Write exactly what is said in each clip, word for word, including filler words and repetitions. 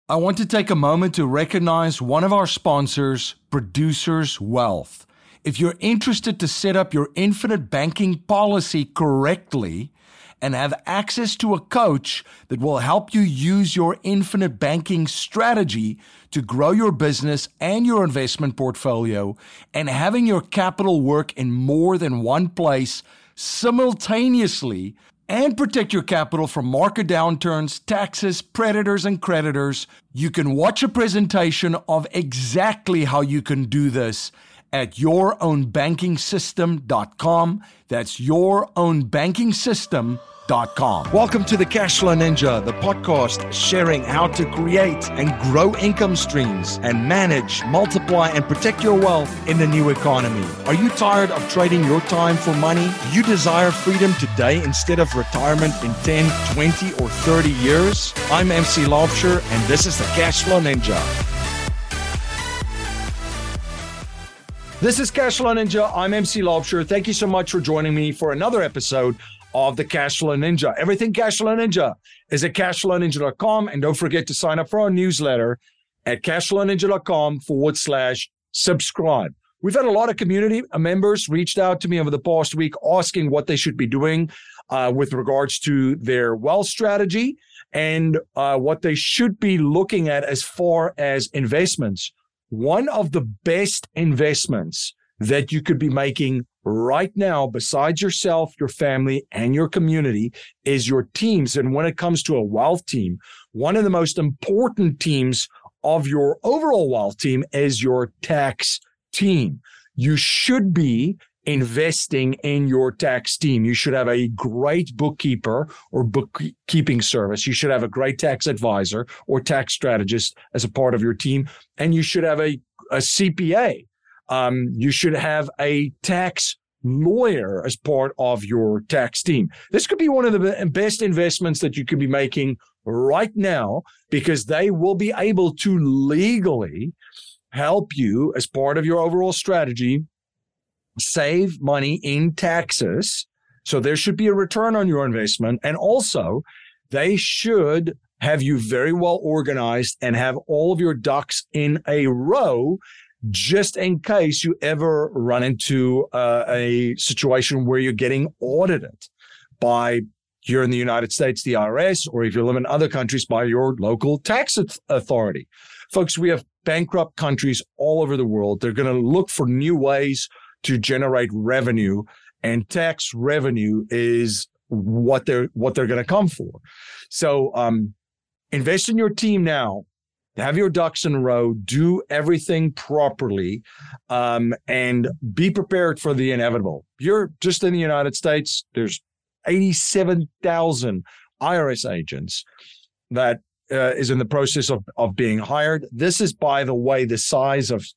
I want to take a moment to recognize one of our sponsors, Producers Wealth. If you're interested to set up your infinite banking policy correctly and have access to a coach that will help you use your infinite banking strategy to grow your business and your investment portfolio, and having your capital work in more than one place simultaneously, and protect your capital from market downturns, taxes, predators, and creditors, you can watch a presentation of exactly how you can do this at your own banking system dot com. That's your own banking system dot com. Welcome to the Cashflow Ninja, the podcast sharing how to create and grow income streams and manage, multiply, and protect your wealth in the new economy. Are you tired of trading your time for money? Do you desire freedom today instead of retirement in ten, twenty, or thirty years? I'm M C Laubscher, and this is the Cashflow Ninja. This is Cashflow Ninja. I'm M C Laubscher. Thank you so much for joining me for another episode of the Cashflow Ninja. Everything Cashflow Ninja is at cashflow ninja dot com. And don't forget to sign up for our newsletter at cashflow ninja dot com forward slash subscribe. We've had a lot of community members reached out to me over the past week asking what they should be doing uh, with regards to their wealth strategy and uh, what they should be looking at as far as investments. One of the best investments that you could be making right now, besides yourself, your family, and your community, is your teams. And when it comes to a wealth team, one of the most important teams of your overall wealth team is your tax team. You should be investing in your tax team. You should have a great bookkeeper or bookkeeping service. You should have a great tax advisor or tax strategist as a part of your team. And you should have a, a C P A. Um, you should have a tax lawyer as part of your tax team. This could be one of the best investments that you could be making right now, because they will be able to legally help you as part of your overall strategy save money in taxes. So there should be a return on your investment. And also, they should have you very well organized and have all of your ducks in a row, just in case you ever run into uh, a situation where you're getting audited by, here in the United States, the I R S, or if you live in other countries, by your local tax authority. Folks, we have bankrupt countries all over the world. They're going to look for new ways to generate revenue, and tax revenue is what they're what they're going to come for. So um, invest in your team now. Have your ducks in a row, do everything properly, um, and be prepared for the inevitable. You're just in the United States, there's eighty-seven thousand I R S agents that uh, is in the process of, of being hired. This is, by the way, the size of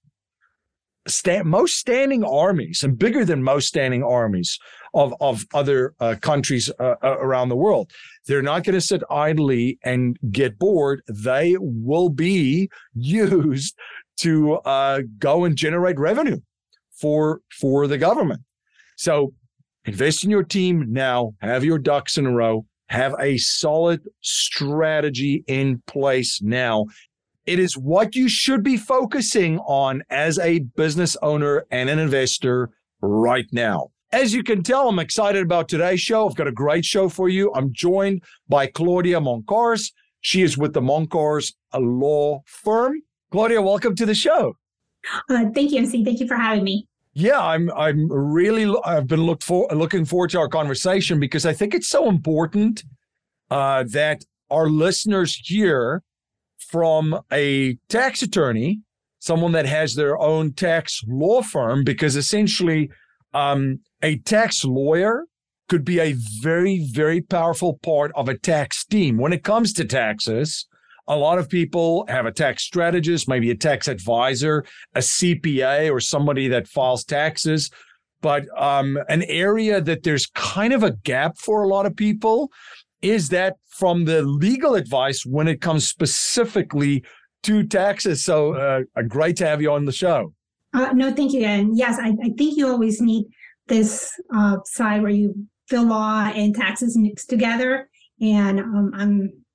sta- most standing armies, and bigger than most standing armies of, of other uh, countries uh, around the world. They're not going to sit idly and get bored. They will be used to uh, go and generate revenue for, for the government. So invest in your team now. Have your ducks in a row. Have a solid strategy in place now. It is what you should be focusing on as a business owner and an investor right now. As you can tell, I'm excited about today's show. I've got a great show for you. I'm joined by Claudia Moncars. She is with the Moncars Law Firm. Claudia, welcome to the show. Uh, thank you, M C. Thank you for having me. Yeah, I'm. I'm really. I've been look for, looking forward to our conversation, because I think it's so important uh, that our listeners hear from a tax attorney, someone that has their own tax law firm, because essentially, um, a tax lawyer could be a very, very powerful part of a tax team. When it comes to taxes, a lot of people have a tax strategist, maybe a tax advisor, a C P A, or somebody that files taxes. But um, an area that there's kind of a gap for a lot of people is that from the legal advice when it comes specifically to taxes. So uh, great to have you on the show. Uh, no, thank you. And yes, I, I think you always need this uh, side where you feel law and taxes mixed together. And um, I'm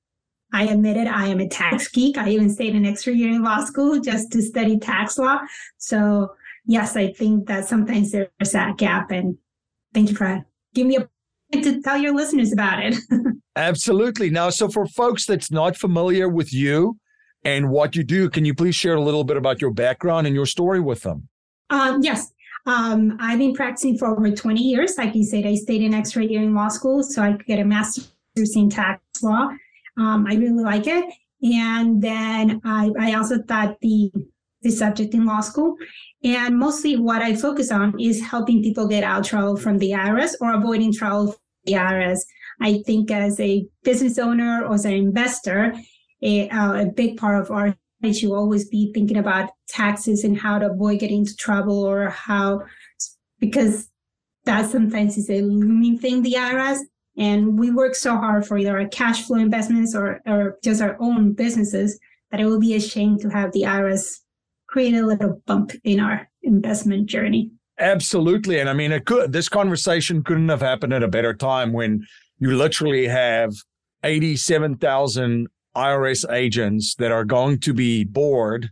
I admitted I am a tax geek. I even stayed an extra year in law school just to study tax law. So yes, I think that sometimes there's that gap. And thank you for giving me a to tell your listeners about it. Absolutely. Now, so for folks that's not familiar with you and what you do, can you please share a little bit about your background and your story with them? Um, yes. Um, I've been practicing for over twenty years. Like you said, I stayed an extra year in law school so I could get a master's in tax law. Um, I really like it. And then I, I also taught the, the subject in law school. And mostly what I focus on is helping people get out of trouble from the I R S or avoiding trouble from the I R S. I think as a business owner or as an investor, a, uh, a big part of our should always be thinking about taxes and how to avoid getting into trouble or how, because that sometimes is a looming thing, the I R S. And we work so hard for either our cash flow investments or, or just our own businesses that it will be a shame to have the I R S create a little bump in our investment journey. Absolutely. And I mean, it could, this conversation couldn't have happened at a better time when you literally have eighty-seven thousand I R S agents that are going to be bored.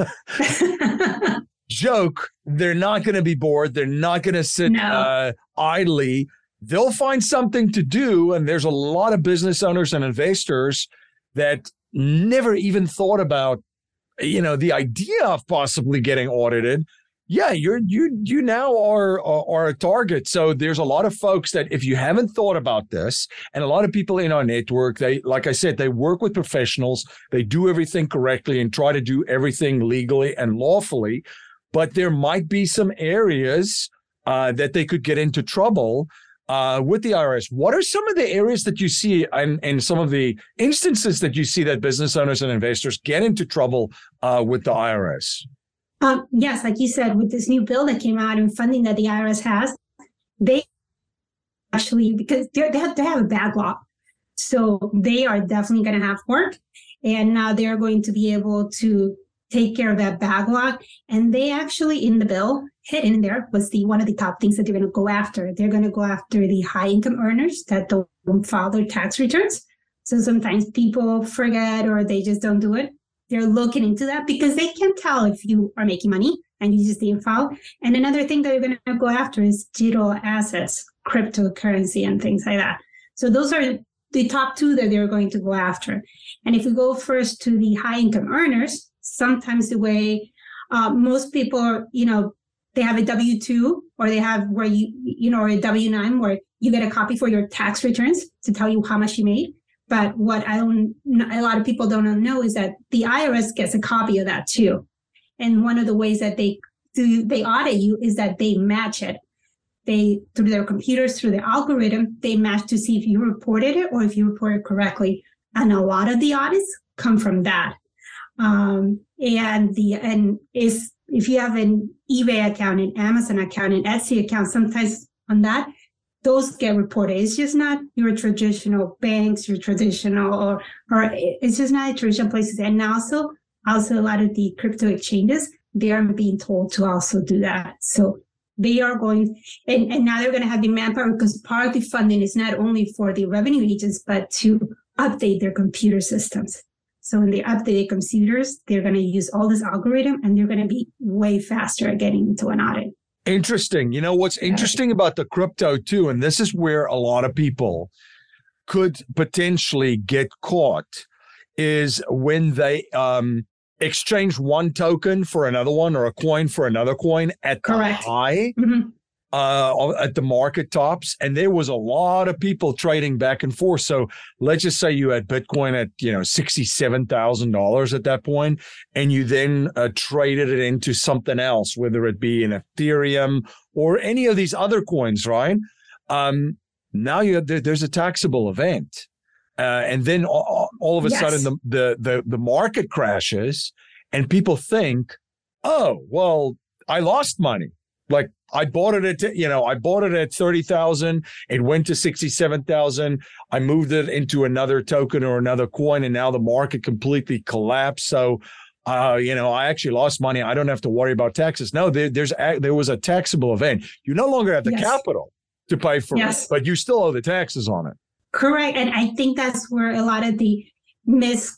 Joke, they're not going to be bored. They're not going to sit no. uh, idly. They'll find something to do. And there's a lot of business owners and investors that never even thought about, you know, the idea of possibly getting audited. Yeah, you're you you now are, are are a target. So there's a lot of folks that if you haven't thought about this, and a lot of people in our network, they like I said, they work with professionals, they do everything correctly and try to do everything legally and lawfully, but there might be some areas uh, that they could get into trouble uh, with the I R S. What are some of the areas that you see and, and some of the instances that you see that business owners and investors get into trouble uh, with the I R S? Um, yes, like you said, with this new bill that came out and funding that the I R S has, they actually, because they have, they have a backlog. So they are definitely going to have work. And now they're going to be able to take care of that backlog. And they actually, in the bill, hidden there was the one of the top things that they're going to go after. They're going to go after the high income earners that don't file their tax returns. So sometimes people forget or they just don't do it. They're looking into that because they can tell if you are making money and you just didn't file. And another thing that they're going to go after is digital assets, cryptocurrency, and things like that. So those are the top two that they're going to go after. And if we go first to the high income earners, sometimes the way uh, most people, you know, they have a W two or they have where you, you know, or a W nine where you get a copy for your tax returns to tell you how much you made. But what I don't, a lot of people don't know is that the I R S gets a copy of that too. And one of the ways that they do, they audit you is that they match it. They, through their computers, through the algorithm, they match to see if you reported it or if you reported correctly. And a lot of the audits come from that. Um, and the, and is, if you have an eBay account, an Amazon account, an Etsy account, sometimes on that, those get reported. It's just not your traditional banks, your traditional, or or it's just not traditional places. And also, also a lot of the crypto exchanges, they are being told to also do that. So they are going, and, and now they're going to have the manpower because part of the funding is not only for the revenue agents, but to update their computer systems. So when they update their computers, they're going to use all this algorithm and they're going to be way faster at getting into an audit. Interesting. You know, what's interesting about the crypto too, and this is where a lot of people could potentially get caught, is when they um, exchange one token for another one or a coin for another coin at Correct. the high, Mm-hmm. uh, at the market tops. And there was a lot of people trading back and forth. So let's just say you had Bitcoin at, you know, sixty-seven thousand dollars at that point, and you then uh, traded it into something else, whether it be an Ethereum or any of these other coins, right? Um, now you have, there, there's a taxable event. Uh, and then all, all of a Yes. sudden the, the, the, the market crashes and people think, oh, well, I lost money. Like I bought it at, you know, I bought it at thirty thousand. It went to sixty-seven thousand. I moved it into another token or another coin, and now the market completely collapsed. So, uh, you know, I actually lost money. I don't have to worry about taxes. No, there, there's a, there was a taxable event. You no longer have the Yes. capital to pay for Yes. it, but you still owe the taxes on it. Correct. And I think that's where a lot of the miss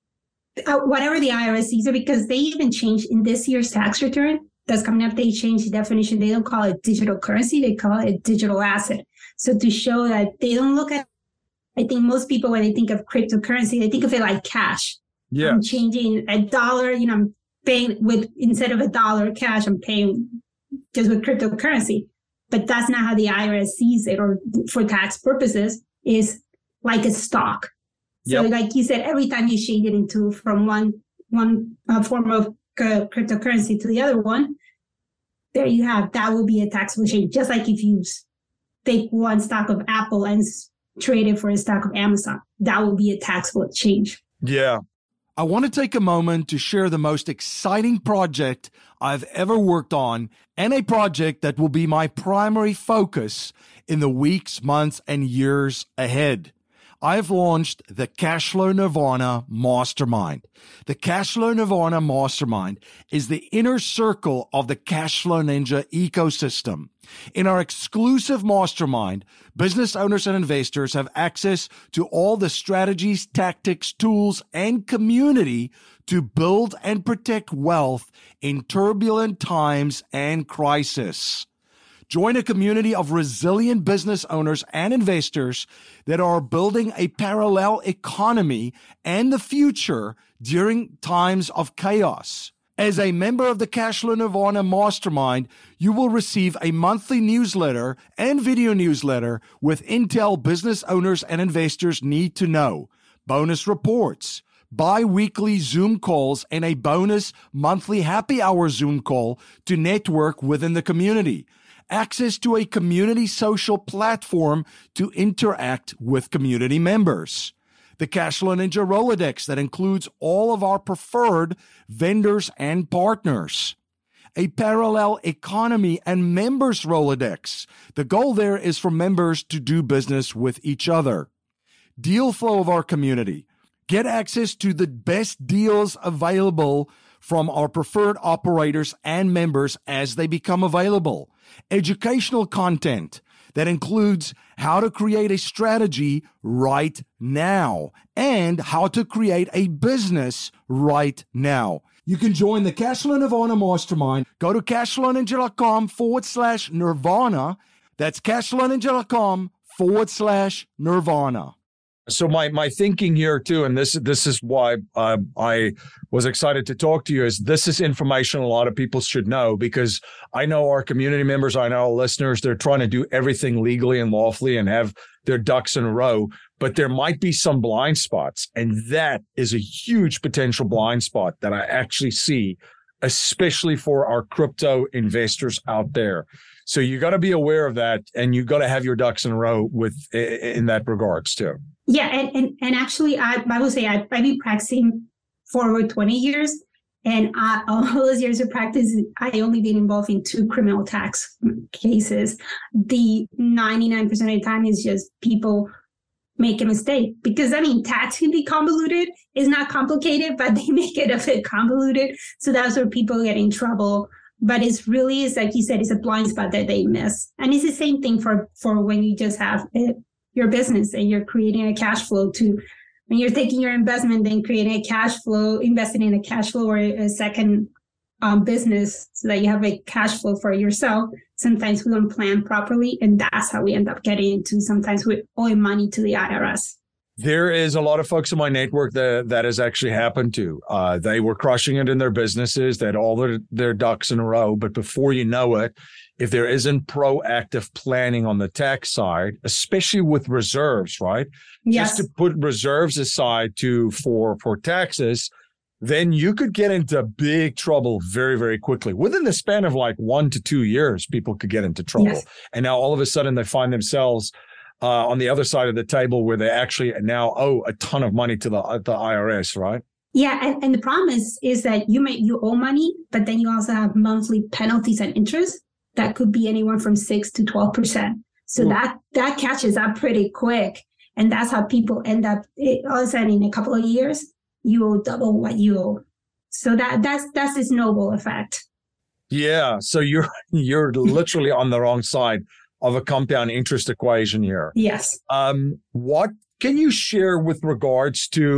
uh, whatever the I R S sees it, because they even changed in this year's tax return that's coming up. They changed the definition. They don't call it digital currency. They call it digital asset. So to show that they don't look at, I think most people, when they think of cryptocurrency, they think of it like cash. Yeah. I'm changing a dollar, you know, I'm paying with, instead of a dollar cash, I'm paying just with cryptocurrency. But that's not how the I R S sees it, or for tax purposes, is like a stock. So yep. like you said, every time you change it into from one one uh, form of uh, cryptocurrency to the other one, there you have, that will be a taxable change. Just like if you take one stock of Apple and trade it for a stock of Amazon, that will be a taxable change. Yeah. I want to take a moment to share the most exciting project I've ever worked on, and a project that will be my primary focus in the weeks, months, and years ahead. I've launched the Cashflow Nirvana Mastermind. The Cashflow Nirvana Mastermind is the inner circle of the Cashflow Ninja ecosystem. In our exclusive mastermind, business owners and investors have access to all the strategies, tactics, tools, and community to build and protect wealth in turbulent times and crisis. Join a community of resilient business owners and investors that are building a parallel economy and the future during times of chaos. As a member of the Cashflow Nirvana Mastermind, you will receive a monthly newsletter and video newsletter with intel business owners and investors need to know, bonus reports, bi-weekly Zoom calls, and a bonus monthly happy hour Zoom call to network within the community. Access to a community social platform to interact with community members. The Cashflow Ninja Rolodex that includes all of our preferred vendors and partners. A parallel economy and members Rolodex. The goal there is for members to do business with each other. Deal flow of our community. Get access to the best deals available from our preferred operators and members as they become available. Educational content that includes how to create a strategy right now and how to create a business right now. You can join the Cashflow Nirvana Mastermind. Go to cashflowninja.com forward slash Nirvana. That's cashflowninja.com forward slash Nirvana. So my my thinking here too, and this this is why uh, I was excited to talk to you, is this is information a lot of people should know, because I know our community members, I know our listeners, they're trying to do everything legally and lawfully and have their ducks in a row, but there might be some blind spots, and that is a huge potential blind spot that I actually see, especially for our crypto investors out there. So you got to be aware of that, and you got to have your ducks in a row with in that regards too. Yeah, and and, and actually, I, I would say I, I've been practicing for over twenty years, and I, all those years of practice, I only been involved in two criminal tax cases. The ninety-nine percent of the time is just people make a mistake, because I mean, tax can be convoluted. It's not complicated, but they make it a bit convoluted. So that's where people get in trouble. But it's really, it's like you said, it's a blind spot that they miss. And it's the same thing for, for when you just have it, your business and you're creating a cash flow to, when you're taking your investment, then creating a cash flow, investing in a cash flow or a second um, business so that you have a cash flow for yourself. Sometimes we don't plan properly, and that's how we end up getting into, sometimes we owe money to the I R S. There is a lot of folks in my network that that has actually happened to. Uh, they were crushing it in their businesses. They had all their, their ducks in a row. But before you know it, if there isn't proactive planning on the tax side, especially with reserves, right? Yes. Just to put reserves aside to for for taxes, then you could get into big trouble very, very quickly. Within the span of like one to two years, people could get into trouble. Yes. And now all of a sudden they find themselves Uh, on the other side of the table where they actually now owe a ton of money to the uh, the I R S, right? Yeah, and, and the problem is, is that you may you owe money, but then you also have monthly penalties and interest that could be anywhere from six to twelve percent. So Ooh. that that catches up pretty quick, and that's how people end up. It, all of a sudden, in a couple of years, you owe double what you owe. So that that's that's the snowball effect. Yeah, so you're you're literally on the wrong side of a compound interest equation here. Yes. Um, what can you share with regards to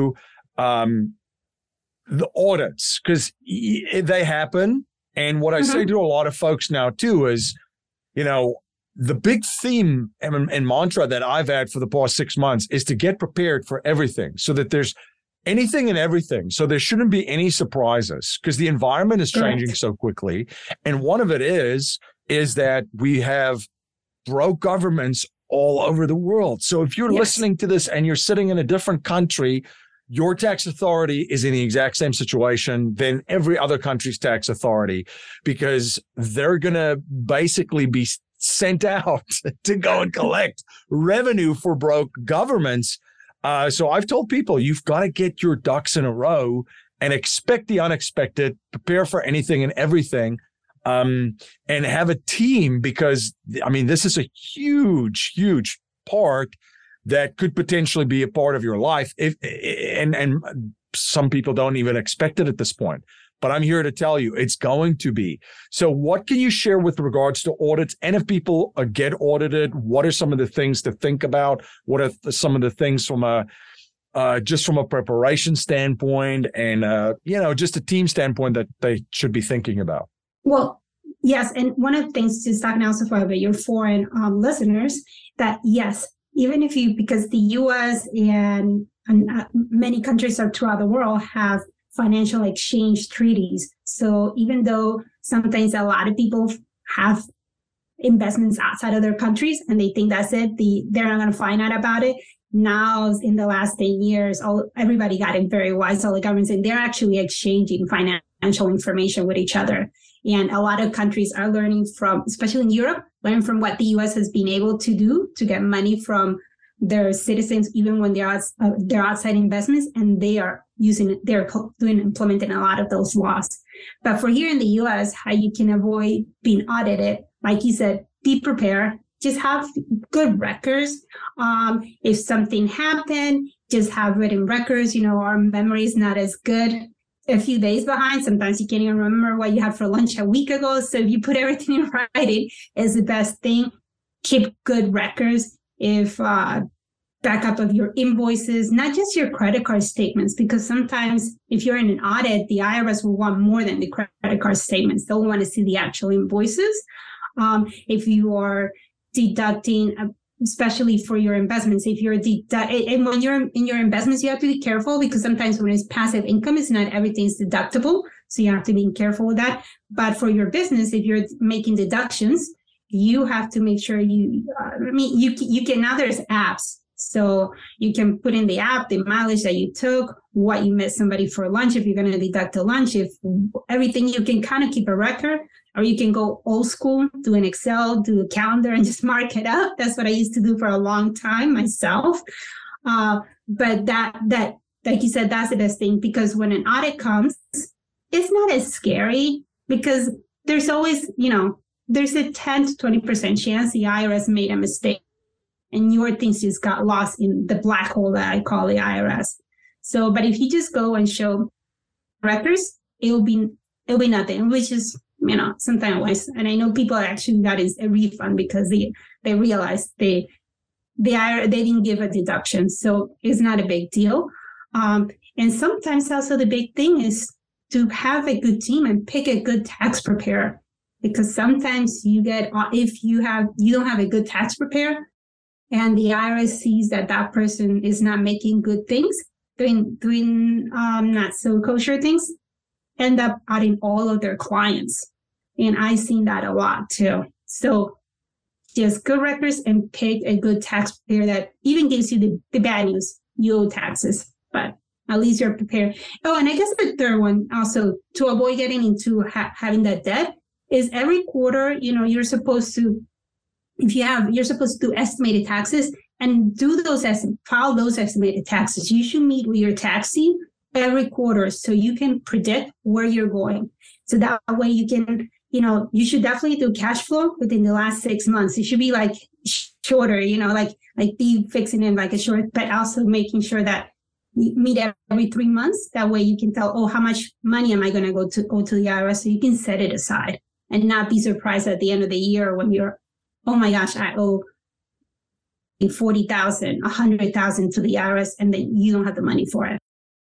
um, the audits, because they happen. And what I mm-hmm. say to a lot of folks now too is, you know, the big theme and, and mantra that I've had for the past six months is to get prepared for everything, so that there's anything and everything. So there shouldn't be any surprises, because the environment is changing Correct. so quickly. And one of it is, is that we have broke governments all over the world. So if you're yes. listening to this and you're sitting in a different country, your tax authority is in the exact same situation than every other country's tax authority, because they're going to basically be sent out to go and collect revenue for broke governments. Uh, so I've told people, you've got to get your ducks in a row and expect the unexpected, prepare for anything and everything, um, and have a team, because, I mean, this is a huge, huge part that could potentially be a part of your life. If and and some people don't even expect it at this point. But I'm here to tell you, it's going to be. So what can you share with regards to audits? And if people uh, get audited, what are some of the things to think about? What are the, some of the things from a, uh, just from a preparation standpoint and, uh, you know, just a team standpoint that they should be thinking about? Well, yes. And one of the things to talk also for your foreign um, listeners, that yes, even if you, because the U S and, and uh, many countries are throughout the world have financial exchange treaties. So even though sometimes a lot of people have investments outside of their countries and they think that's it, the they're not going to find out about it. Now, in the last ten years, all, everybody got it very wise. All the governments, and they're actually exchanging financial information with each other. And a lot of countries are learning from, especially in Europe, learning from what the U S has been able to do to get money from their citizens, even when they're, out, uh, they're outside investments, and they are using, they're doing, implementing a lot of those laws. But for here in the U S, how you can avoid being audited, like you said, be prepared, just have good records. Um, if something happened, just have written records. You know, our memory is not as good. A few days behind, sometimes you can't even remember what you had for lunch a week ago. So if you put everything in writing, is the best thing. Keep good records. If uh, backup of your invoices, not just your credit card statements, because sometimes if you're in an audit, the I R S will want more than the credit card statements. They'll want to see the actual invoices. Um, if you are deducting, uh, especially for your investments, if you're dedu- and when you're in your investments, you have to be careful, because sometimes when it's passive income, it's not everything's deductible. So you have to be careful with that. But for your business, if you're making deductions, you have to make sure you, uh, I mean, you, you can, now there's apps. So you can put in the app, the mileage that you took, what you met somebody for lunch, if you're going to deduct a lunch, if everything, you can kind of keep a record, or you can go old school, do an Excel, do a calendar and just mark it up. That's what I used to do for a long time myself. Uh, but that, that, like you said, that's the best thing, because when an audit comes, it's not as scary, because there's always, you know, there's a ten to twenty percent chance the I R S made a mistake and your things just got lost in the black hole that I call the I R S. So, but if you just go and show records, it'll be, it'll be nothing, which is, you know, sometimes, and I know people actually got a refund because they, they realized they, they are, they didn't give a deduction. So it's not a big deal. Um, and sometimes also the big thing is to have a good team and pick a good tax preparer. Because sometimes you get, if you have, you don't have a good tax preparer and the I R S sees that that person is not making good things, doing, doing um, not so kosher things, end up auditing all of their clients. And I've seen that a lot too. So just good records and pick a good tax preparer that even gives you the, the bad news, you owe taxes, but at least you're prepared. Oh, and I guess the third one also, to avoid getting into ha- having that debt, is every quarter, you know, you're supposed to, if you have, you're supposed to do estimated taxes and do those, est- file those estimated taxes. You should meet with your tax team every quarter so you can predict where you're going. So that way you can, you know, you should definitely do cash flow within the last six months. It should be like shorter, you know, like, like be fixing it like a short, but also making sure that you meet every three months. That way you can tell, oh, how much money am I going to go to go to the I R S? So you can set it aside. And not be surprised at the end of the year when you're, oh my gosh, I owe forty thousand, one hundred thousand to the I R S, and then you don't have the money for it.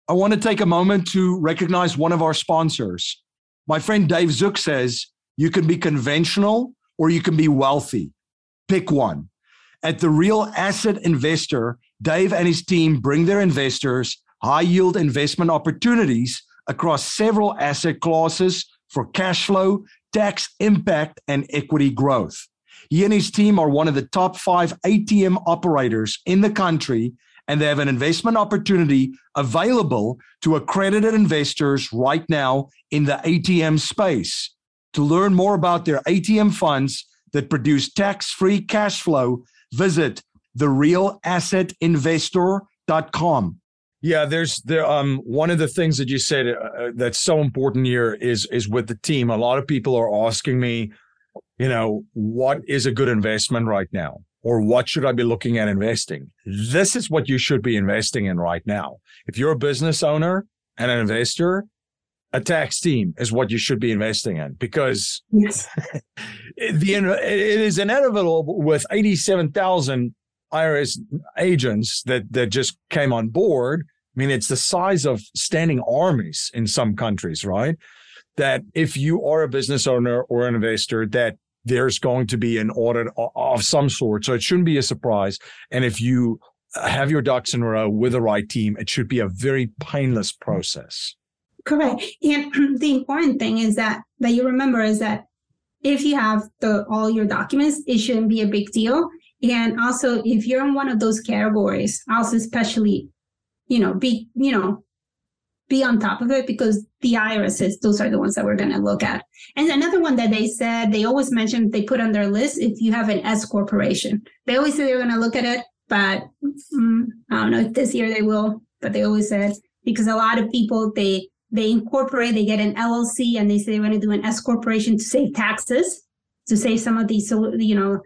I want to take a moment to recognize one of our sponsors. My friend Dave Zook says, you can be conventional or you can be wealthy. Pick one. At The Real Asset Investor, Dave and his team bring their investors high-yield investment opportunities across several asset classes for cash flow, tax impact, and equity growth. He and his team are one of the top five A T M operators in the country, and they have an investment opportunity available to accredited investors right now in the A T M space. To learn more about their A T M funds that produce tax-free cash flow, visit the real asset investor dot com. Yeah, there's there. Um, one of the things that you said uh, that's so important here is is with the team. A lot of people are asking me, you know, what is a good investment right now, or what should I be looking at investing? This is what you should be investing in right now. If you're a business owner and an investor, a tax team is what you should be investing in, because yes, the it is inevitable with eighty-seven thousand I R S agents that, that just came on board. I mean, it's the size of standing armies in some countries, right? That if you are a business owner or an investor, that there's going to be an audit of some sort. So it shouldn't be a surprise. And if you have your ducks in a row with the right team, it should be a very painless process. Correct. And the important thing is that, that you remember is that if you have the all your documents, it shouldn't be a big deal. And also, if you're in one of those categories, also especially, you know, be, you know, be on top of it, because the I R S says those are the ones that we're going to look at. And another one that they said, they always mentioned, they put on their list, if you have an S corporation. They always say they're going to look at it, but um, I don't know if this year they will, but they always said, because a lot of people, they, they incorporate, they get an L L C, and they say they're going to do an S corporation to save taxes, to save some of these, you know,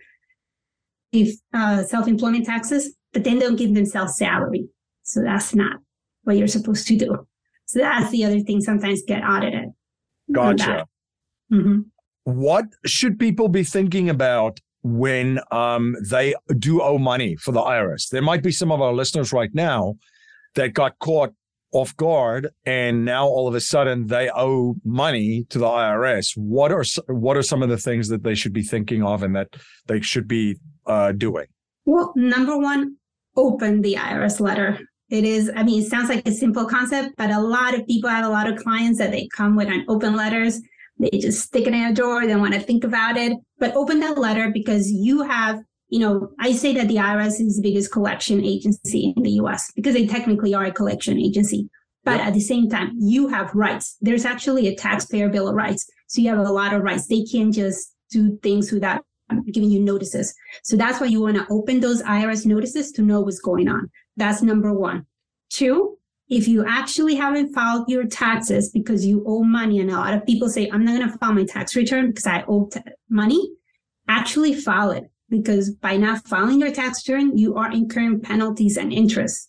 if uh, self-employment taxes, but then they'll give themselves salary. So that's not what you're supposed to do. So that's the other thing, sometimes get audited. Gotcha. Mm-hmm. What should people be thinking about when um, they do owe money for the I R S? There might be some of our listeners right now that got caught off guard, and now all of a sudden they owe money to the I R S. What are what are some of the things that they should be thinking of and that they should be uh, doing? Well, number one, open the I R S letter. It is, I mean, it sounds like a simple concept, but a lot of people, I have a lot of clients that they come with an open letters. They just stick it in a drawer. They don't want to think about it. But open that letter, because you have, you know, I say that the I R S is the biggest collection agency in the U S because they technically are a collection agency. But yep. At the same time, you have rights. There's actually a taxpayer bill of rights. So you have a lot of rights. They can't just do things without giving you notices. So that's why you want to open those I R S notices to know what's going on. That's number one. Two, if you actually haven't filed your taxes because you owe money, and a lot of people say, I'm not going to file my tax return because I owe t- money, actually file it. Because by not filing your tax return, you are incurring penalties and interest.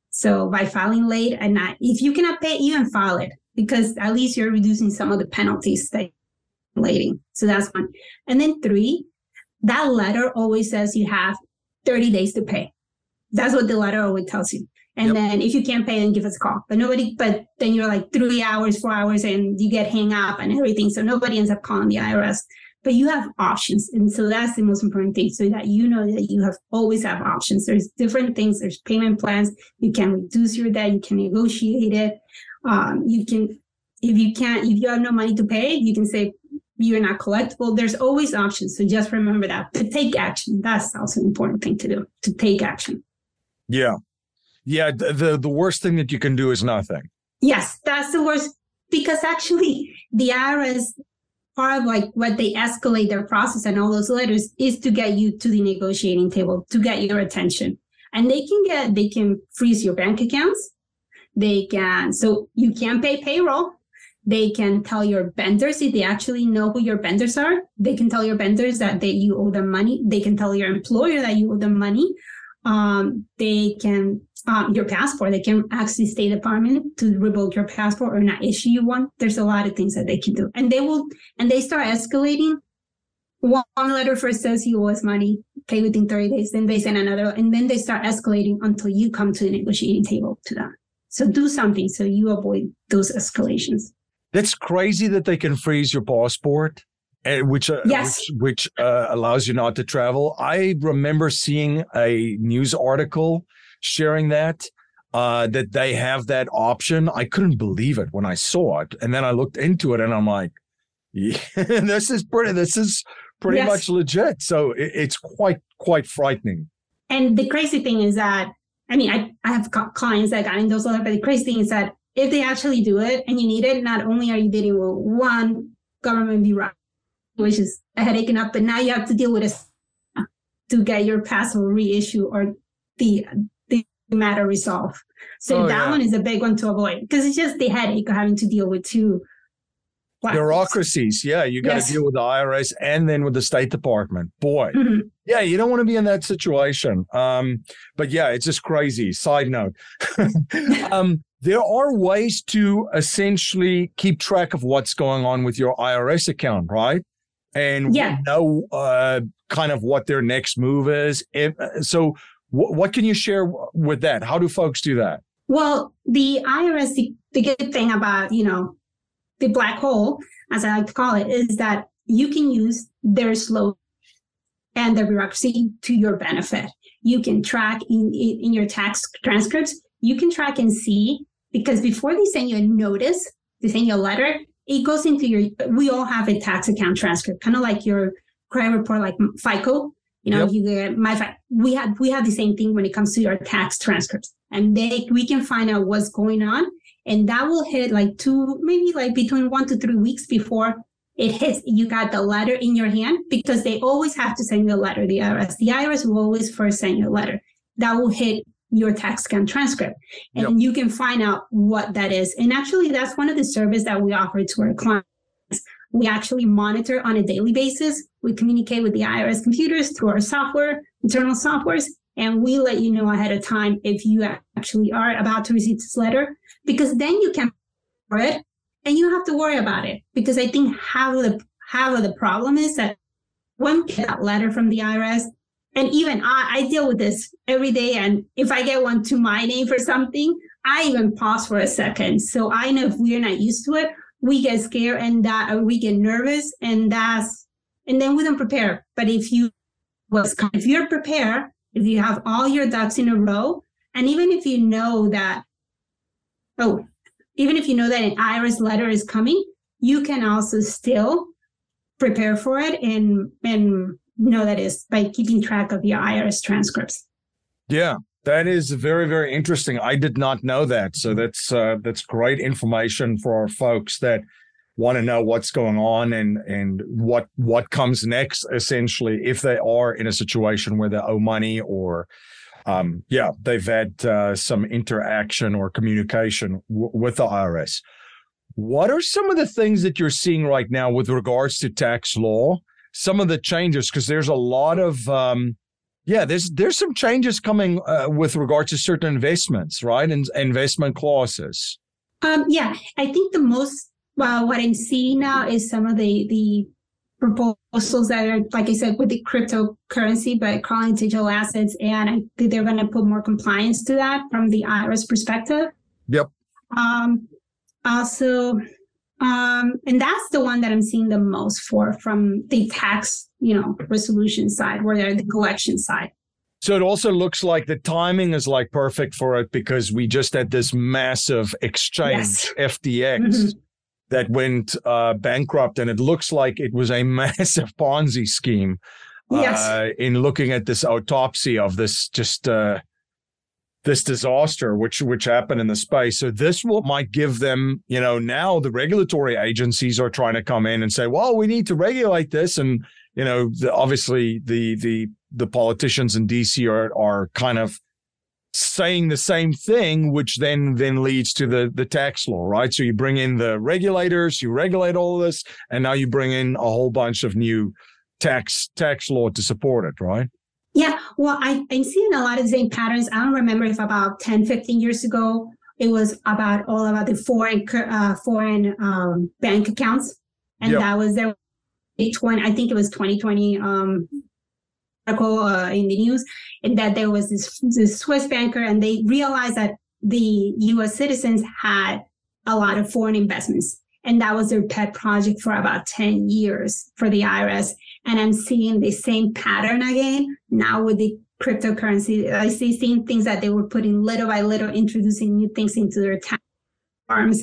So by filing late and not, if you cannot pay, even file it, because at least you're reducing some of the penalties that you're relating. So that's one. And then three, that letter always says you have thirty days to pay. That's what the letter always tells you. And yep. Then if you can't pay, then give us a call. But nobody, but then you're like three hours, four hours, and you get hang up and everything. So nobody ends up calling the I R S. But you have options. And so that's the most important thing, so that you know that you have always have options. There's different things. There's payment plans. You can reduce your debt. You can negotiate it. Um, you can, if you can't, if you have no money to pay, you can say you're not collectible. There's always options. So just remember that. But take action. That's also an important thing to do, to take action. Yeah. Yeah. The, the, the worst thing that you can do is nothing. Yes, that's the worst, because actually the I R S, part of like what they escalate their process and all those letters is to get you to the negotiating table, to get your attention. And they can get, they can freeze your bank accounts. They can, so you can't pay payroll. They can tell your vendors, if they actually know who your vendors are, they can tell your vendors that they, you owe them money. They can tell your employer that you owe them money. Um, they can, um, your passport, they can ask the State Department to revoke your passport or not issue you one. There's a lot of things that they can do. And they will, and they start escalating. One letter first says you owe us money, pay within thirty days. Then they send another, and then they start escalating until you come to the negotiating table to them. So do something so you avoid those escalations. That's crazy that they can freeze your passport, uh, which uh, Yes. which, which uh, allows you not to travel. I remember seeing a news article sharing that, uh, that they have that option. I couldn't believe it when I saw it. And then I looked into it and I'm like, yeah, this is pretty, this is pretty Yes. much legit. So it, it's quite, quite frightening. And the crazy thing is that, I mean, I, I have clients that got in those letters, but the crazy thing is that if they actually do it and you need it, not only are you dealing with one government bureaucracy, which is a headache enough, but now you have to deal with it to get your passport reissued or the the matter resolved. So Oh, that yeah. one is a big one to avoid because it's just the headache of having to deal with two platforms. Bureaucracies. Yeah, you got to Yes. deal with the I R S and then with the State Department. Boy. Mhm. Yeah, you don't want to be in that situation. Um, but yeah, it's just crazy. Side note. um, there are ways to essentially keep track of what's going on with your I R S account, right? And Yeah. know uh, kind of what their next move is. If, so w- what can you share w- with that? How do folks do that? Well, the I R S, the, the good thing about, you know, the black hole, as I like to call it, is that you can use their slow and their bureaucracy to your benefit. You can track in, in, in your tax transcripts, you can track and see, because before they send you a notice, they send you a letter, it goes into your, we all have a tax account transcript, kind of like your credit report, like FICO. You know, Yep. you get my, fi- we have, we have the same thing when it comes to your tax transcripts, and they, we can find out what's going on. And that will hit like two, maybe like between one to three weeks before it hits. You got the letter in your hand because they always have to send you a letter, the I R S. The I R S will always first send you a letter that will hit your tax account transcript. And Yep. you can find out what that is. And actually, that's one of the services that we offer to our clients. We actually monitor on a daily basis. We communicate with the I R S computers through our software, internal softwares, and we let you know ahead of time if you actually are about to receive this letter, because then you can read it and you don't have to worry about it. Because I think half of the half of the problem is that when we get that letter from the I R S, and even I, I deal with this every day, and if I get one to my name for something, I even pause for a second. So I know if we're not used to it, we get scared and that, or we get nervous, and that's, and then we don't prepare. But if you was if you're prepared, if you have all your ducks in a row, and even if you know that, oh, even if you know that an I R S letter is coming, you can also still prepare for it and and know that is by keeping track of your I R S transcripts. Yeah, that is very, very interesting. I did not know that. So that's uh, that's great information for our folks that want to know what's going on and and what what comes next, essentially, if they are in a situation where they owe money or um, yeah, they've had uh, some interaction or communication w- with the I R S. What are some of the things that you're seeing right now with regards to tax law? Some of the changes, because there's a lot of, um, yeah, there's there's some changes coming uh, with regards to certain investments, right? And investment clauses. Um, yeah, I think the most, well, what I'm seeing now is some of the the proposals that are, like I said, with the cryptocurrency, but calling digital assets, and I think they're going to put more compliance to that from the I R S perspective. Yep. Um, also, um, and that's the one that I'm seeing the most for from the tax, you know, resolution side, where they're the collection side. So it also looks like the timing is like perfect for it because we just had this massive exchange, Yes. F T X, Mm-hmm. that went uh, bankrupt, and it looks like it was a massive Ponzi scheme. Yes. Uh, in looking at this autopsy of this just uh, this disaster, which which happened in the space, so this will might give them, you know, now the regulatory agencies are trying to come in and say, well, we need to regulate this, and you know, the, obviously the the the politicians in D C are are kind of saying the same thing, which then then leads to the the tax law, right? So you bring in the regulators, you regulate all of this, and now you bring in a whole bunch of new tax tax law to support it, right? Yeah, well, I, I'm seeing a lot of the same patterns. I don't remember if about ten, fifteen years ago, it was about all about the foreign uh, foreign um, bank accounts. And Yep. that was their twenty, I think it was twenty twenty um, article uh, in the news, and that there was this, this Swiss banker, and they realized that the U S citizens had a lot of foreign investments. And that was their pet project for about ten years for the I R S. And I'm seeing the same pattern again now with the cryptocurrency. I see seeing things that they were putting little by little, introducing new things into their tax forms.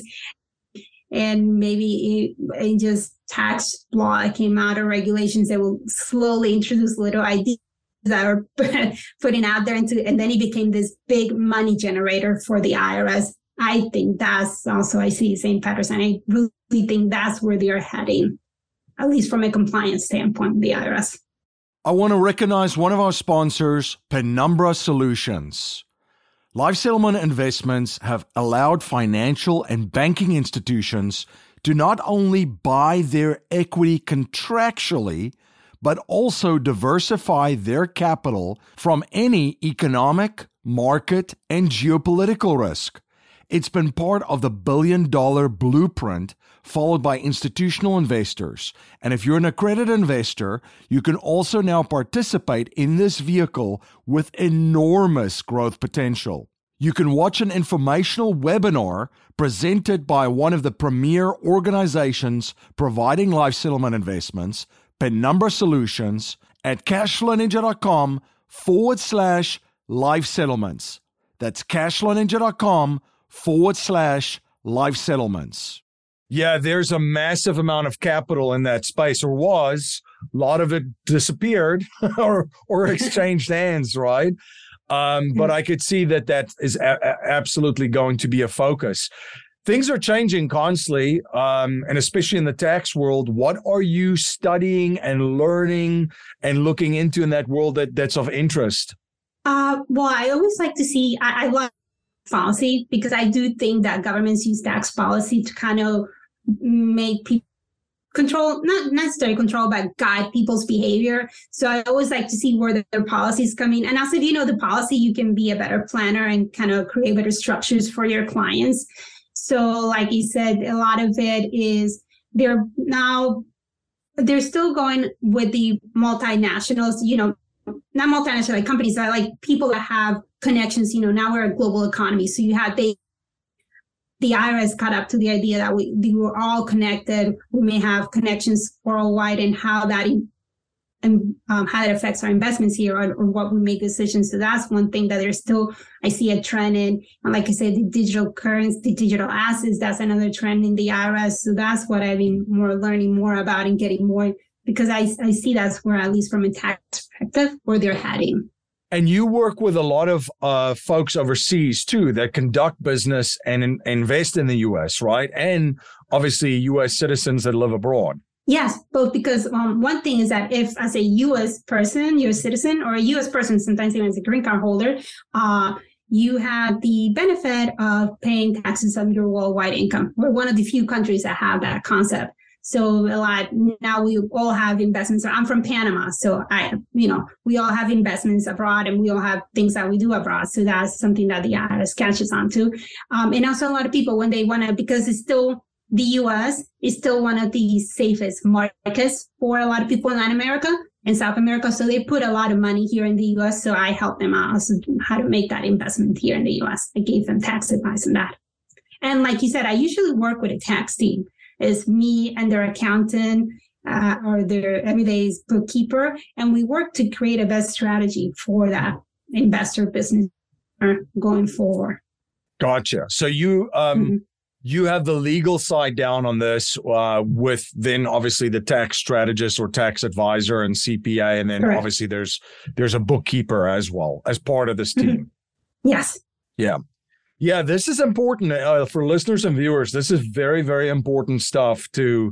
And maybe it, it just tax law that came out or regulations that will slowly introduce little ideas that are putting out there into, and then it became this big money generator for the I R S. I think that's also, I see the same patterns, and I really think that's where they're heading, at least from a compliance standpoint, the I R S. I want to recognize one of our sponsors, Penumbra Solutions. Live settlement investments have allowed financial and banking institutions to not only buy their equity contractually, but also diversify their capital from any economic, market, and geopolitical risk. It's been part of the billion-dollar blueprint followed by institutional investors. And if you're an accredited investor, you can also now participate in this vehicle with enormous growth potential. You can watch an informational webinar presented by one of the premier organizations providing live settlement investments, Penumbra Solutions, at cashflowninja.com forward slash live settlements. That's cashflowninja.com forward slash live settlements. Yeah, there's a massive amount of capital in that space, or was. A lot of it disappeared or or exchanged hands, right? Um, but I could see that that is a- a- absolutely going to be a focus. Things are changing constantly, um, and especially in the tax world. What are you studying and learning and looking into in that world that, that's of interest? Uh, well, I always like to see, I, I love policy because I do think that governments use tax policy to kind of make people control, not necessarily control, but guide people's behavior. So I always like to see where the, their policies come in. And also, if you know the policy, you can be a better planner and kind of create better structures for your clients. So like you said, a lot of it is they're now, they're still going with the multinationals, you know, not multinational like companies, but like people that have connections. You know, now we're a global economy. So you have they, the I R S caught up to the idea that we, we were all connected. We may have connections worldwide, and how that and um, how that affects our investments here, or, or what we make decisions. So that's one thing that there's still, I see a trend in. And like I said, the digital currency, the digital assets, that's another trend in the I R S. So that's what I've been more learning more about and getting more, because I, I see that's where, at least from a tax perspective, where they're heading. And you work with a lot of uh, folks overseas, too, that conduct business and in, invest in the U S, right? And obviously U S citizens that live abroad. Yes, both, because um, one thing is that if as a U S person, you're a citizen, or a U S person, sometimes even as a green card holder, uh, you have the benefit of paying taxes on your worldwide income. We're one of the few countries that have that concept. So a lot, now we all have investments. I'm from Panama, so I, you know, we all have investments abroad, and we all have things that we do abroad. So that's something that the I R S catches on to. Um, and also a lot of people, when they want to, because it's still, the U S is still one of the safest markets for a lot of people in Latin America and South America. So they put a lot of money here in the U S. So I help them out also how to make that investment here in the U S. I gave them tax advice on that. And like you said, I usually work with a tax team. It's me and their accountant uh, or their everyday bookkeeper. And we work to create a best strategy for that investor business going forward. Gotcha. So you um, mm-hmm. you have the legal side down on this uh, with then obviously the tax strategist or tax advisor and C P A. And then Correct. Obviously there's there's a bookkeeper as well as part of this team. Mm-hmm. Yes. Yeah. Yeah, this is important uh, for listeners and viewers. This is very, very important stuff to,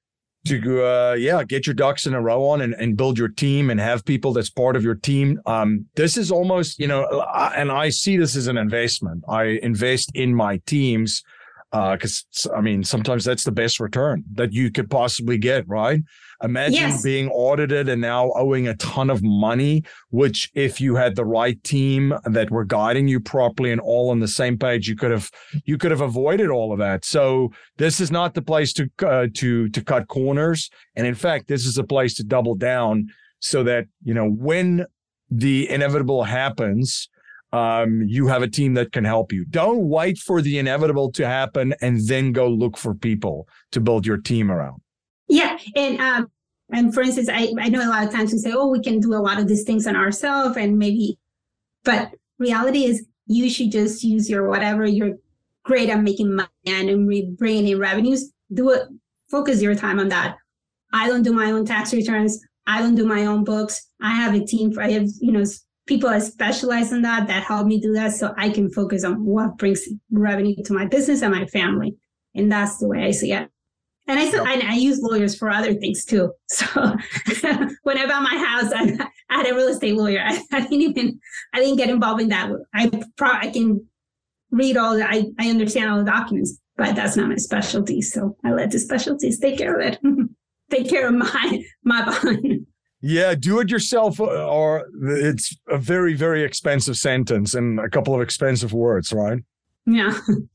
to uh, yeah, get your ducks in a row on and, and build your team and have people that's part of your team. Um, this is almost, you know, and I see this as an investment. I invest in my teams because, uh, I mean, sometimes that's the best return that you could possibly get, right? Imagine yes. being audited and now owing a ton of money, which if you had the right team that were guiding you properly and all on the same page, you could have you could have avoided all of that. So this is not the place to uh, to to cut corners, and in fact, this is a place to double down so that you know when the inevitable happens, um, you have a team that can help you. Don't wait for the inevitable to happen and then go look for people to build your team around. Yeah. And, um, and for instance, I, I know a lot of times we say, oh, we can do a lot of these things on ourselves and maybe, but reality is you should just use your whatever you're great at making money and re- bringing in revenues. Do it. Focus your time on that. I don't do my own tax returns. I don't do my own books. I have a team. For, I have, you know, people that specialize in that, that help me do that so I can focus on what brings revenue to my business and my family. And that's the way I see it. And I still, and I use lawyers for other things too. So when I bought my house, I, I had a real estate lawyer. I, I didn't even, I didn't get involved in that. I pro, I can read all the, I, I understand all the documents, but that's not my specialty. So I let the specialties take care of it. Take care of my, my bond. Yeah, do it yourself, or it's a very, very expensive sentence and a couple of expensive words, right? Yeah.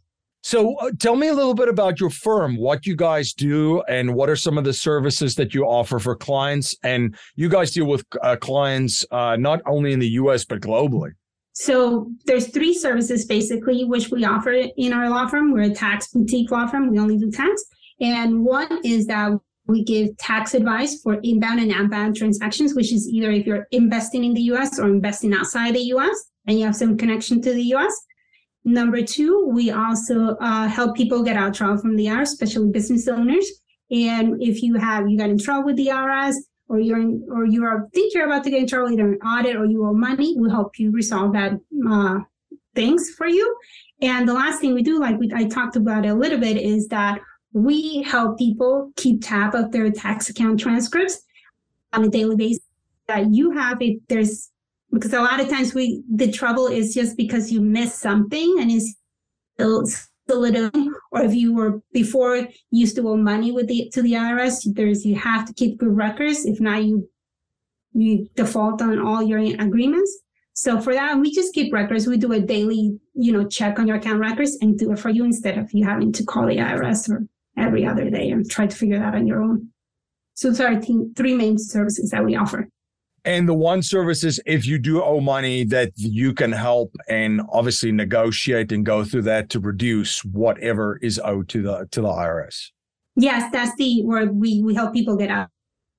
So uh, tell me a little bit about your firm, what you guys do, and what are some of the services that you offer for clients. And you guys deal with uh, clients uh, not only in the U S, but globally. So there's three services basically, which we offer in our law firm. We're a tax boutique law firm. We only do tax. And one is that we give tax advice for inbound and outbound transactions, which is either if you're investing in the U S or investing outside the U S and you have some connection to the U S. Number two, we also uh, help people get out of trouble from the I R S, especially business owners. And if you have, you got in trouble with the I R S, or you're in, or you are think you're about to get in trouble, either an audit or you owe money, we'll help you resolve that uh, things for you. And the last thing we do, like we, I talked about it a little bit, is that we help people keep tab of their tax account transcripts on a daily basis. That you have, if there's Because a lot of times we, the trouble is just because you missed something and it's still, still a little, or if you were before used to owe money with the, to the I R S, there's, you have to keep good records. If not, you, you default on all your agreements. So for that, we just keep records. We do a daily, you know, check on your account records and do it for you instead of you having to call the I R S or every other day and try to figure that out on your own. So those are three main services that we offer. And the one service is if you do owe money that you can help and obviously negotiate and go through that to reduce whatever is owed to the to the I R S. Yes, that's the where we, we help people get out.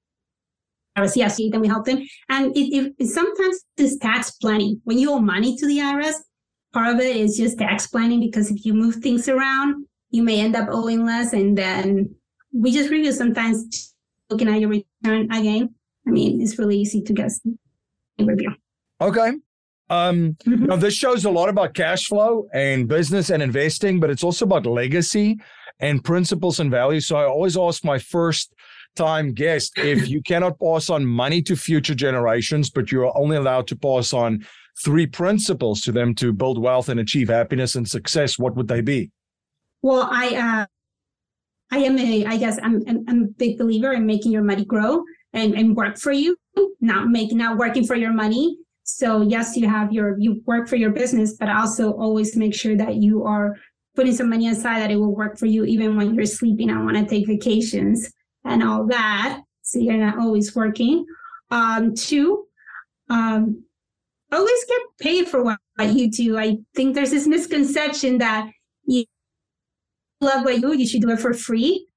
Yes, then we help them. And it, it, sometimes it's tax planning. When you owe money to the I R S, part of it is just tax planning, because if you move things around, you may end up owing less. And then we just review sometimes looking at your return again. I mean, it's really easy to get a review. Okay. Um, Mm-hmm. Now, this shows a lot about cash flow and business and investing, but it's also about legacy and principles and values. So I always ask my first time guest, if you cannot pass on money to future generations, but you're only allowed to pass on three principles to them to build wealth and achieve happiness and success, what would they be? Well, I uh, I am a, I guess I'm, I'm, I'm a big believer in making your money grow and, and work for you, not making, not working for your money. So yes, you have your, you work for your business, but also always make sure that you are putting some money aside that it will work for you, even when you're sleeping and want to take vacations and all that. So you're not always working. Um, two, um, always get paid for what you do. I think there's this misconception that you love what you do, you should do it for free.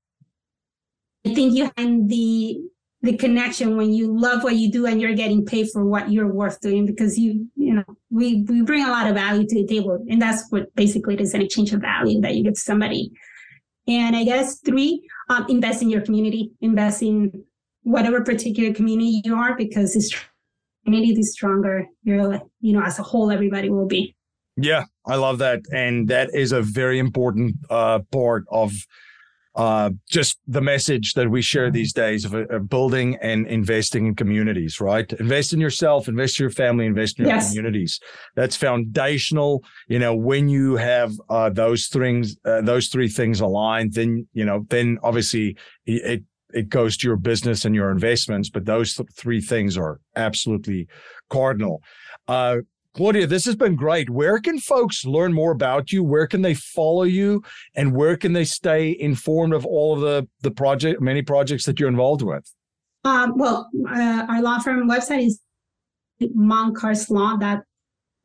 I think you find the the connection when you love what you do and you're getting paid for what you're worth doing, because you, you know, we, we bring a lot of value to the table. And that's what basically it is, an exchange of value that you give to somebody. And I guess three, um, invest in your community, invest in whatever particular community you are, because this community is stronger, you're, you know, as a whole, everybody will be. Yeah, I love that. And that is a very important uh, part of uh, just the message that we share these days of, of building and investing in communities, right? Invest in yourself, invest in your family, invest in your Yes. communities. That's foundational. You know, when you have uh, those things, uh, those three things aligned, then, you know, then obviously it, it goes to your business and your investments. But those th- three things are absolutely cardinal. Uh, Claudia, this has been great. Where can folks learn more about you? Where can they follow you? And where can they stay informed of all of the, the project, many projects that you're involved with? Um, well, uh, our law firm website is moncarslaw dot com.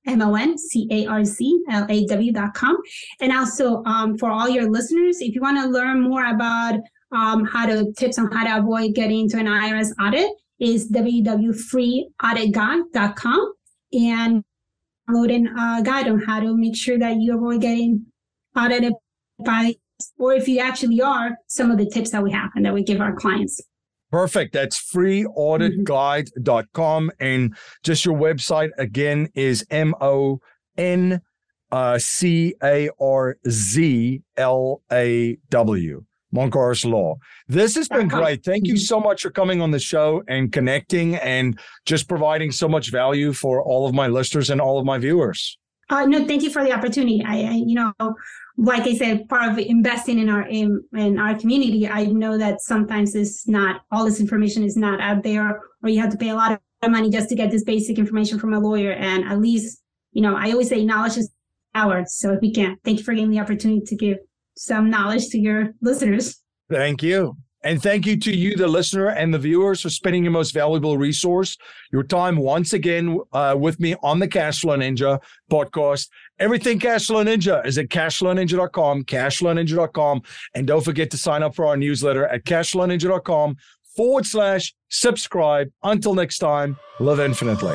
M O N C A R Z L A W dot com. And also um, for all your listeners, if you want to learn more about um, how to tips on how to avoid getting into an I R S audit, is w w w dot free audit guide dot com, and downloading a guide on how to make sure that you avoid getting audited by, or if you actually are, some of the tips that we have and that we give our clients. Perfect. That's free audit guide dot com. And just your website again is M O N C A R Z L A W. Moncars Law. This has been great. Thank you so much for coming on the show and connecting and just providing so much value for all of my listeners and all of my viewers. Uh, no, thank you for the opportunity. I, I, you know, like I said, part of investing in our in, in our community, I know that sometimes it's not, all this information is not out there, or you have to pay a lot of money just to get this basic information from a lawyer. And at least, you know, I always say knowledge is power. So if we can, thank you for giving me the opportunity to give some knowledge to your listeners. Thank you. And thank you to you, the listener and the viewers, for spending your most valuable resource, your time once again uh, with me on the Cashflow Ninja podcast. Everything Cashflow Ninja is at cashflow ninja dot com, cashflow ninja dot com. And don't forget to sign up for our newsletter at cashflow ninja dot com forward slash subscribe. Until next time, live infinitely.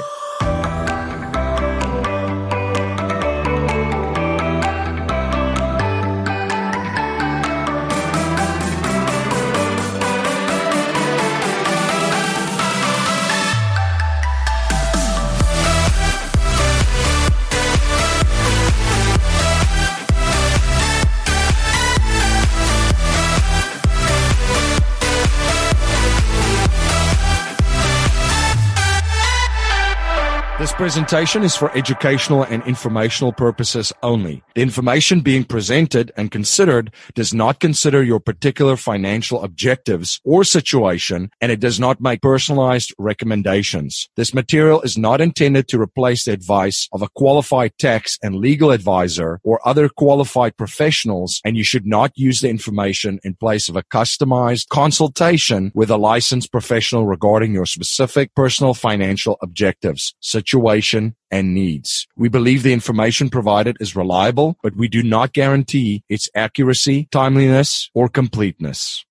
This presentation is for educational and informational purposes only. The information being presented and considered does not consider your particular financial objectives or situation, and it does not make personalized recommendations. This material is not intended to replace the advice of a qualified tax and legal advisor or other qualified professionals, and you should not use the information in place of a customized consultation with a licensed professional regarding your specific personal financial objectives, situation, and needs. We believe the information provided is reliable, but we do not guarantee its accuracy, timeliness, or completeness.